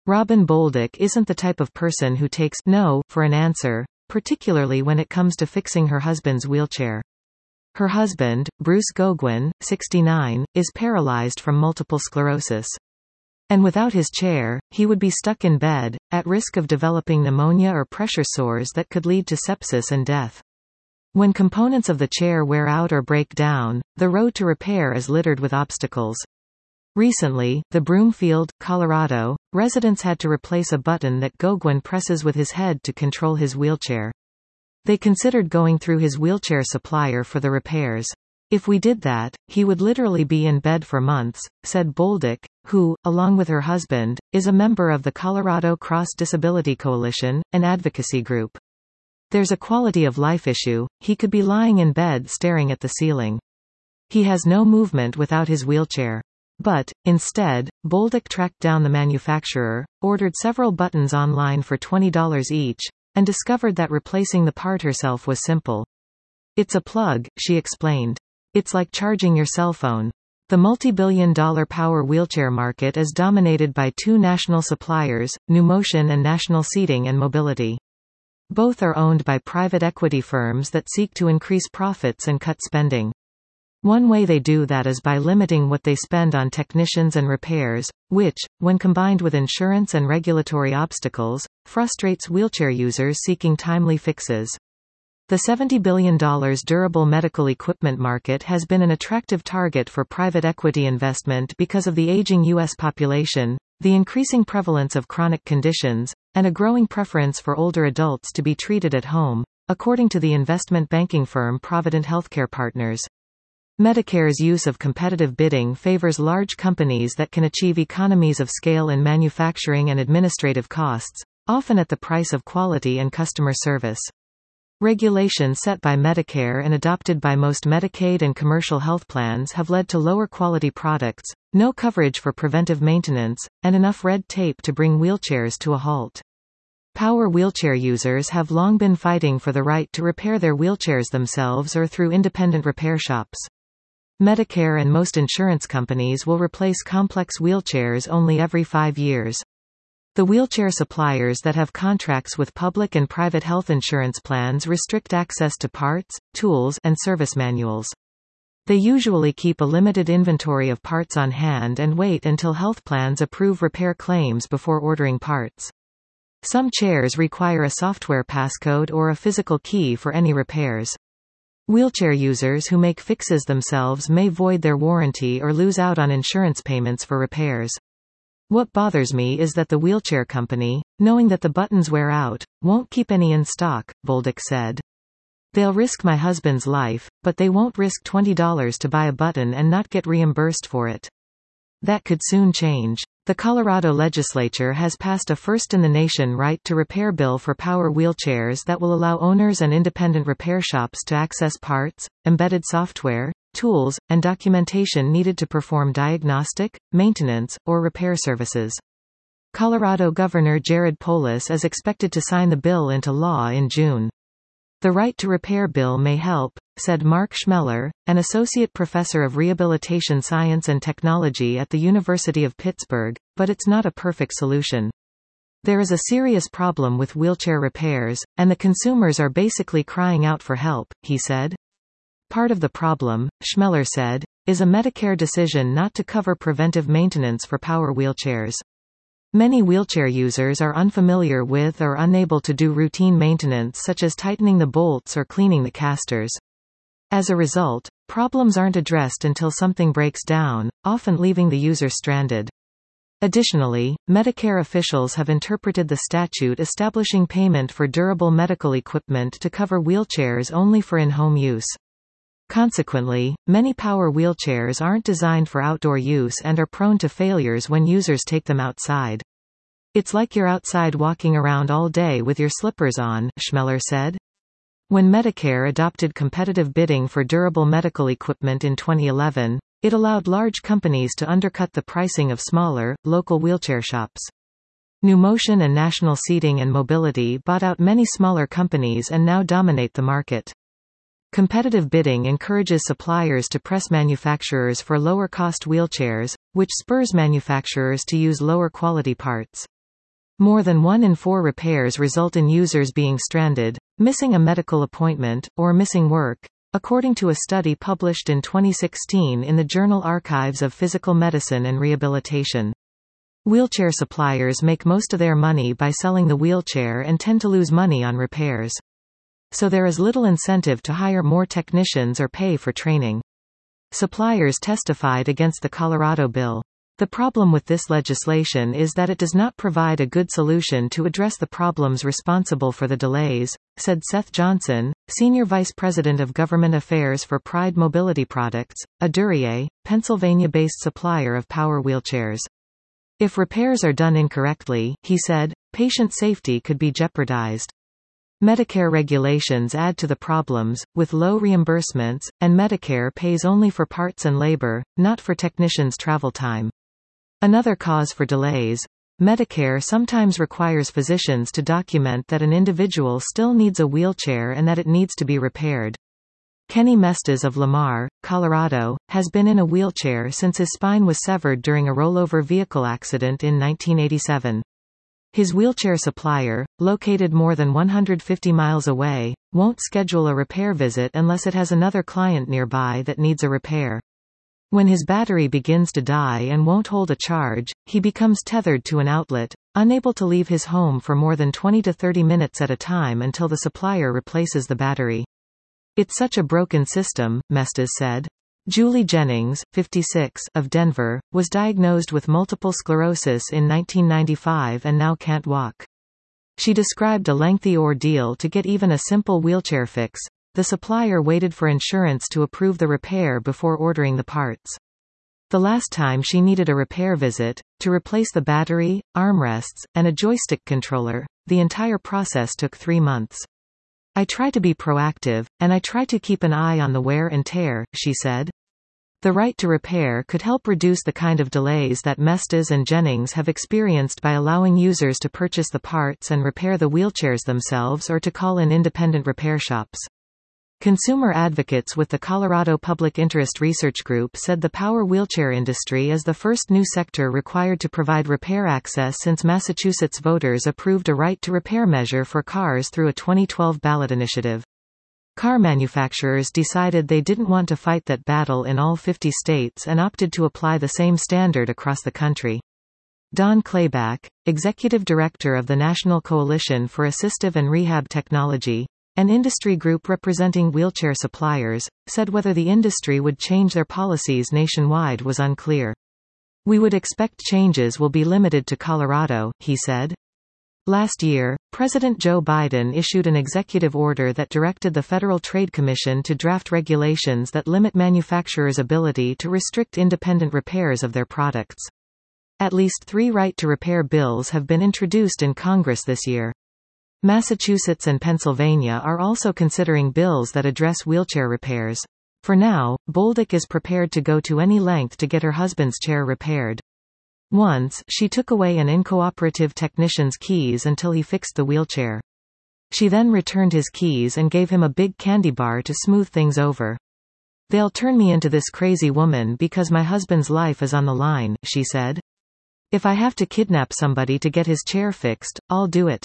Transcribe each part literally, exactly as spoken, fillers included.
Robin Bolduc isn't the type of person who takes no for an answer, particularly when it comes to fixing her husband's wheelchair. Her husband, Bruce Goguen, sixty-nine, is paralyzed from multiple sclerosis. And without his chair, he would be stuck in bed, at risk of developing pneumonia or pressure sores that could lead to sepsis and death. When components of the chair wear out or break down, the road to repair is littered with obstacles. Recently, the Broomfield, Colorado, residents had to replace a button that Goguen presses with his head to control his wheelchair. They considered going through his wheelchair supplier for the repairs. If we did that, he would literally be in bed for months, said Bolduc, who, along with her husband, is a member of the Colorado Cross Disability Coalition, an advocacy group. There's a quality of life issue. He could be lying in bed staring at the ceiling. He has no movement without his wheelchair. But, instead, Bolduc tracked down the manufacturer, ordered several buttons online for twenty dollars each, and discovered that replacing the part herself was simple. It's a plug, she explained. It's like charging your cell phone. The multi-billion dollar power wheelchair market is dominated by two national suppliers, NewMotion and National Seating and Mobility. Both are owned by private equity firms that seek to increase profits and cut spending. One way they do that is by limiting what they spend on technicians and repairs, which, when combined with insurance and regulatory obstacles, frustrates wheelchair users seeking timely fixes. The seventy billion dollar durable medical equipment market has been an attractive target for private equity investment because of the aging U S population, the increasing prevalence of chronic conditions, and a growing preference for older adults to be treated at home, according to the investment banking firm Provident Healthcare Partners. Medicare's use of competitive bidding favors large companies that can achieve economies of scale in manufacturing and administrative costs, often at the price of quality and customer service. Regulations set by Medicare and adopted by most Medicaid and commercial health plans have led to lower quality products, no coverage for preventive maintenance, and enough red tape to bring wheelchairs to a halt. Power wheelchair users have long been fighting for the right to repair their wheelchairs themselves or through independent repair shops. Medicare and most insurance companies will replace complex wheelchairs only every five years. The wheelchair suppliers that have contracts with public and private health insurance plans restrict access to parts, tools, and service manuals. They usually keep a limited inventory of parts on hand and wait until health plans approve repair claims before ordering parts. Some chairs require a software passcode or a physical key for any repairs. Wheelchair users who make fixes themselves may void their warranty or lose out on insurance payments for repairs. What bothers me is that the wheelchair company, knowing that the buttons wear out, won't keep any in stock, Bolduc said. They'll risk my husband's life, but they won't risk twenty dollars to buy a button and not get reimbursed for it. That could soon change. The Colorado legislature has passed a first-in-the-nation right-to-repair bill for power wheelchairs that will allow owners and independent repair shops to access parts, embedded software, tools, and documentation needed to perform diagnostic, maintenance, or repair services. Colorado Governor Jared Polis is expected to sign the bill into law in June. The right-to-repair bill may help, said Mark Schmeller, an associate professor of rehabilitation science and technology at the University of Pittsburgh, but it's not a perfect solution. There is a serious problem with wheelchair repairs, and the consumers are basically crying out for help, he said. Part of the problem, Schmeller said, is a Medicare decision not to cover preventive maintenance for power wheelchairs. Many wheelchair users are unfamiliar with or unable to do routine maintenance such as tightening the bolts or cleaning the casters. As a result, problems aren't addressed until something breaks down, often leaving the user stranded. Additionally, Medicare officials have interpreted the statute establishing payment for durable medical equipment to cover wheelchairs only for in-home use. Consequently, many power wheelchairs aren't designed for outdoor use and are prone to failures when users take them outside. It's like you're outside walking around all day with your slippers on, Schmeller said. When Medicare adopted competitive bidding for durable medical equipment in twenty eleven, it allowed large companies to undercut the pricing of smaller, local wheelchair shops. NewMotion and National Seating and Mobility bought out many smaller companies and now dominate the market. Competitive bidding encourages suppliers to press manufacturers for lower-cost wheelchairs, which spurs manufacturers to use lower-quality parts. More than one in four repairs result in users being stranded, missing a medical appointment, or missing work, according to a study published in twenty sixteen in the journal Archives of Physical Medicine and Rehabilitation. Wheelchair suppliers make most of their money by selling the wheelchair and tend to lose money on repairs. So there is little incentive to hire more technicians or pay for training. Suppliers testified against the Colorado bill. The problem with this legislation is that it does not provide a good solution to address the problems responsible for the delays, said Seth Johnson, Senior Vice President of Government Affairs for Pride Mobility Products, a Duryea, Pennsylvania-based supplier of power wheelchairs. If repairs are done incorrectly, he said, patient safety could be jeopardized. Medicare regulations add to the problems, with low reimbursements, and Medicare pays only for parts and labor, not for technicians' travel time. Another cause for delays. Medicare sometimes requires physicians to document that an individual still needs a wheelchair and that it needs to be repaired. Kenny Mestes of Lamar, Colorado, has been in a wheelchair since his spine was severed during a rollover vehicle accident in nineteen eighty-seven. His wheelchair supplier, located more than one hundred fifty miles away, won't schedule a repair visit unless it has another client nearby that needs a repair. When his battery begins to die and won't hold a charge, he becomes tethered to an outlet, unable to leave his home for more than twenty to thirty minutes at a time until the supplier replaces the battery. It's such a broken system, Mestes said. Julie Jennings, fifty-six, of Denver, was diagnosed with multiple sclerosis in nineteen ninety-five and now can't walk. She described a lengthy ordeal to get even a simple wheelchair fix. The supplier waited for insurance to approve the repair before ordering the parts. The last time she needed a repair visit, to replace the battery, armrests, and a joystick controller, the entire process took three months. I try to be proactive, and I try to keep an eye on the wear and tear, she said. The right to repair could help reduce the kind of delays that Mestes and Jennings have experienced by allowing users to purchase the parts and repair the wheelchairs themselves or to call in independent repair shops. Consumer advocates with the Colorado Public Interest Research Group said the power wheelchair industry is the first new sector required to provide repair access since Massachusetts voters approved a right to repair measure for cars through a twenty twelve ballot initiative. Car manufacturers decided they didn't want to fight that battle in all fifty states and opted to apply the same standard across the country. Don Clayback, executive director of the National Coalition for Assistive and Rehab Technology, an industry group representing wheelchair suppliers, said whether the industry would change their policies nationwide was unclear. We would expect changes will be limited to Colorado, he said. Last year, President Joe Biden issued an executive order that directed the Federal Trade Commission to draft regulations that limit manufacturers' ability to restrict independent repairs of their products. At least three right-to-repair bills have been introduced in Congress this year. Massachusetts and Pennsylvania are also considering bills that address wheelchair repairs. For now, Bolduc is prepared to go to any length to get her husband's chair repaired. Once, she took away an incooperative technician's keys until he fixed the wheelchair. She then returned his keys and gave him a big candy bar to smooth things over. They'll turn me into this crazy woman because my husband's life is on the line, she said. If I have to kidnap somebody to get his chair fixed, I'll do it.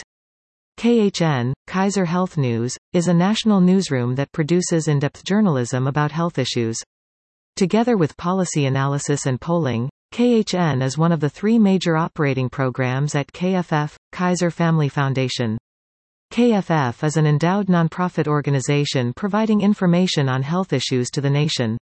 K H N, Kaiser Health News, is a national newsroom that produces in-depth journalism about health issues. Together with policy analysis and polling, K H N is one of the three major operating programs at K F F, Kaiser Family Foundation. K F F is an endowed nonprofit organization providing information on health issues to the nation.